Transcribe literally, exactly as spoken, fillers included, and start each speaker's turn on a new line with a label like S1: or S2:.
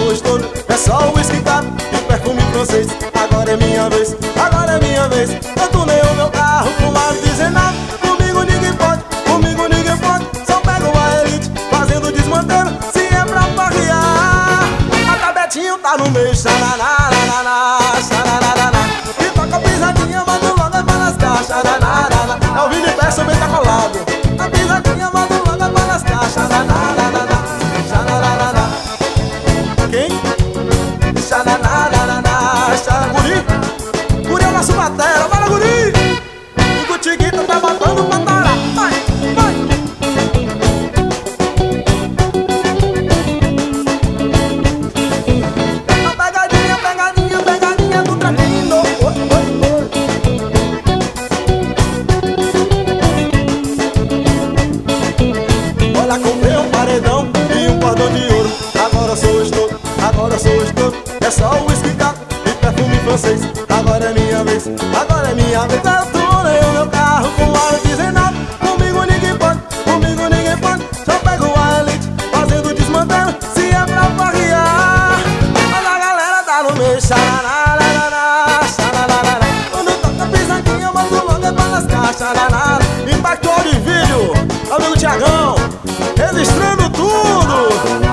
S1: sou estouro, é só o whisky caro e perfume francês. Agora é minha vez, agora é minha vez. Eu tunei o meu carro com mais dezenove. Comigo ninguém pode, comigo ninguém pode. Só pego a elite, fazendo desmantelo. Se é pra farrear, a Tabetinho tá no meio. Xananana, xananana. E toca pisadinha, manda logo pra lascar. Xananana. É o Vini Peça, bem tá colado. A pisadinha, manda logo pra lascar. Xananana, xananana. Quem? Xananana, xananana. Guri, Guri é o nosso batera, bora Guri! E o Tiguito tá botando pra tarar. Vai, vai! A pegadinha, pegadinha, pegadinha do Traquino. Oi, oi, oi. Olha, comprei um paredão e um cordão de ouro. Agora sou estouro, agora sou estouro. É só o whisky caro e perfume francês. Agora é minha vez, agora é minha vez. Eu tunei o meu carro com aro dezenove. Comigo ninguém pode, comigo ninguém pode. Só pego a elite, fazendo desmantelo. Se é pra farrear, mas a galera tá no meio. Xananana, xananana. Quando toca pisadinha, eu mando logo é pra lascar. Xananana. Impacto de vídeo, amigo Thiagão, registrando tudo.